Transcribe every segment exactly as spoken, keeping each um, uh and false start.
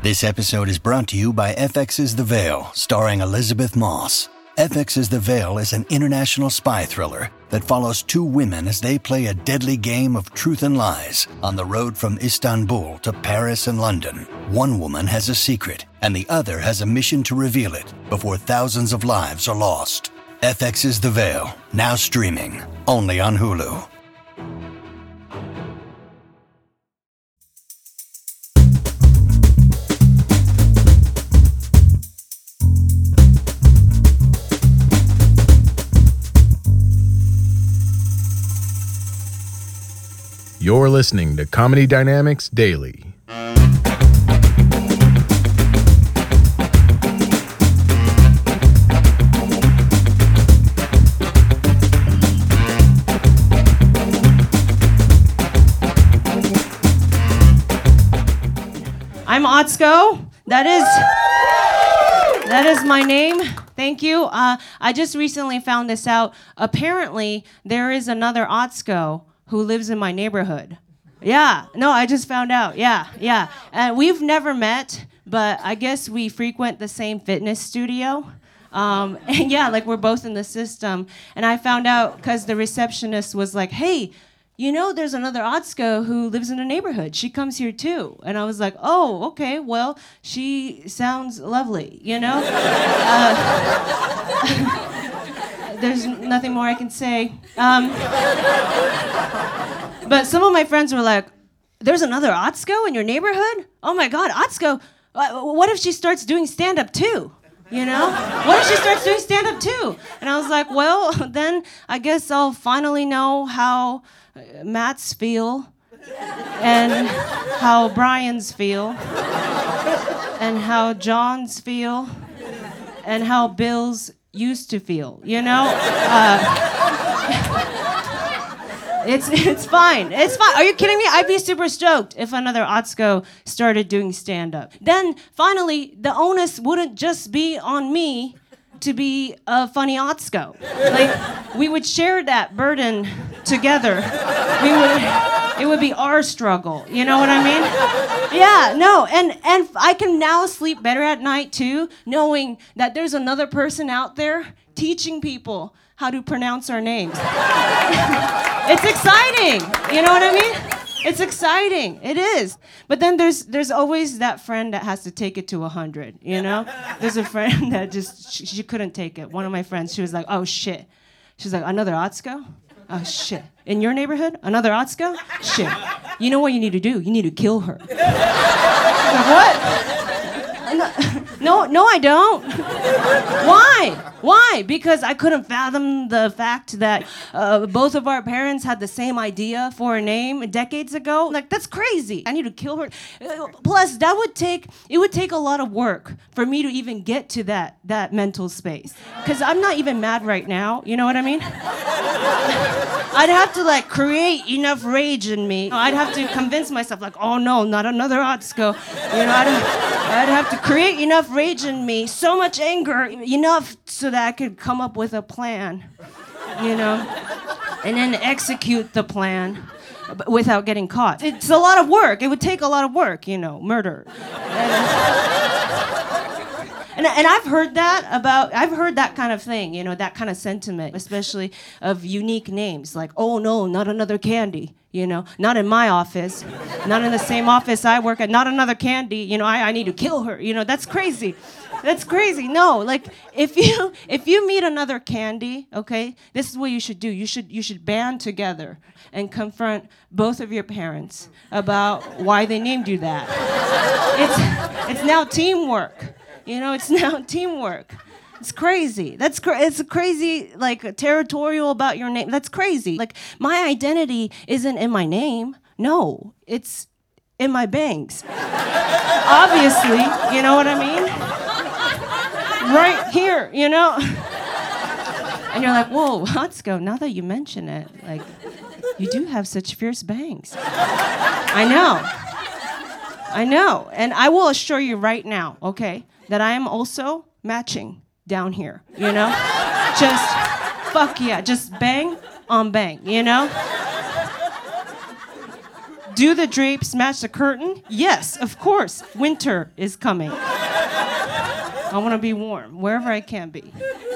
This episode is brought to you by F X's The Veil, starring Elizabeth Moss. F X's The Veil is an international spy thriller that follows two women as they play a deadly game of truth and lies on the road from Istanbul to Paris and London. One woman has a secret, and the other has a mission to reveal it before thousands of lives are lost. F X's The Veil, now streaming, only on Hulu. You're listening to Comedy Dynamics Daily. I'm Otsko. That is that is my name. Thank you. Uh, I just recently found this out. Apparently, there is another Otsko who lives in my neighborhood. Yeah, no, I just found out. Yeah, yeah. And we've never met, but I guess we frequent the same fitness studio. Um, and yeah, like we're both in the system. And I found out because the receptionist was like, hey, you know, there's another Otsko who lives in the neighborhood. She comes here too. And I was like, oh, okay, well, she sounds lovely, you know? Uh, There's nothing more I can say. Um, but some of my friends were like, there's another Otsko in your neighborhood? Oh my God, Otsko, uh, what if she starts doing stand-up too? You know? What if she starts doing stand-up too? And I was like, well, then I guess I'll finally know how Matt's feel, and how Brian's feel, and how John's feel, and how Bill's used to feel, you know? Uh, it's it's fine. It's fine. Are you kidding me? I'd be super stoked if another Otsko started doing stand-up. Then, finally, the onus wouldn't just be on me to be a funny Otsko. Like, we would share that burden together. We would... It would be our struggle, you know what I mean? Yeah, no, and, and I can now sleep better at night too, knowing that there's another person out there teaching people how to pronounce our names. It's exciting, you know what I mean? It's exciting, it is. But then there's there's always that friend that has to take it to one hundred, you know? There's a friend that just, she, she couldn't take it. One of my friends, she was like, oh shit. She's like, another Otsko? Oh, shit. In your neighborhood? Another Otsko? Shit. You know what you need to do? You need to kill her. Like, what? No, no, I don't. Why? Why? Because I couldn't fathom the fact that uh, both of our parents had the same idea for a name decades ago. Like, that's crazy. I need to kill her. Uh, plus, that would take, it would take a lot of work for me to even get to that, that mental space. Because I'm not even mad right now. You know what I mean? I'd have to, like, create enough rage in me. I'd have to convince myself, like, oh, no, not another Otsko. You know, I'd, I'd have to create enough rage in me, so much anger, enough so that I could come up with a plan, you know, and then execute the plan without getting caught. It's a lot of work. It would take a lot of work, you know, murder. And, and I've heard that about, I've heard that kind of thing, you know, that kind of sentiment, especially of unique names, like, oh no, not another Candy, you know, not in my office, not in the same office I work at, not another Candy, you know, I, I need to kill her, you know, that's crazy. That's crazy. No, like, if you if you meet another Candy, okay, this is what you should do. You should you should band together and confront both of your parents about why they named you that. It's it's now teamwork. You know, it's now teamwork. It's crazy. That's cra- it's crazy, like, territorial about your name. That's crazy. Like, my identity isn't in my name. No, it's in my bangs. Obviously, you know what I mean? Right here, you know? And you're like, whoa, Otsko, now that you mention it, like, you do have such fierce bangs. I know. I know. And I will assure you right now, okay, that I am also matching down here, you know? Just, fuck yeah, just bang on bang, you know? Do the drapes match the curtain? Yes, of course. Winter is coming. I want to be warm wherever I can be.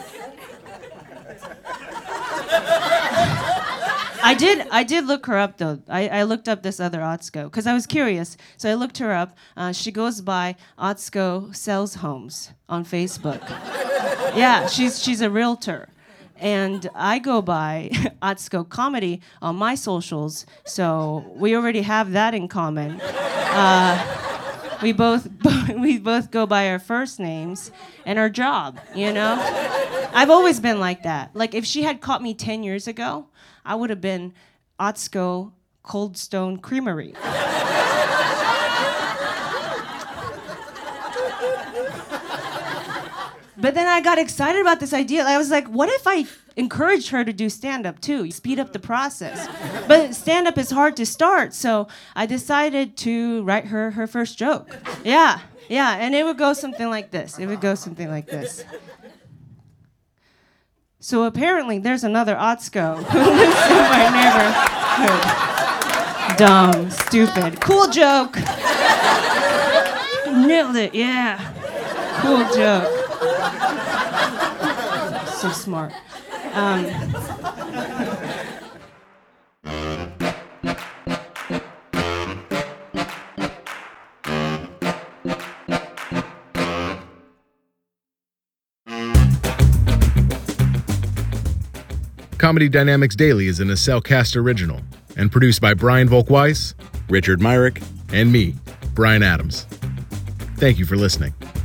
I did I did look her up, though. I, I looked up this other Otsko because I was curious. So I looked her up. Uh, she goes by Otsko Sells Homes on Facebook. Yeah, she's she's a realtor. And I go by Otsko Comedy on my socials, so we already have that in common. Uh, we both we both go by our first names and our job, you know? I've always been like that. Like, if she had caught me ten years ago, I would have been Otsko Cold Stone Creamery. But then I got excited about this idea. I was like, what if I encouraged her to do stand-up too? Speed up the process. But stand-up is hard to start, so I decided to write her her first joke. Yeah, yeah, and it would go something like this. It would go something like this. So apparently there's another Otsko who lives in my neighborhood. Dumb, stupid. Cool joke. Nailed it, yeah. Cool joke. So smart. Um, Comedy Dynamics Daily is an Acelcast original and produced by Brian Volk-Weiss, Richard Myrick, and me, Brian Adams. Thank you for listening.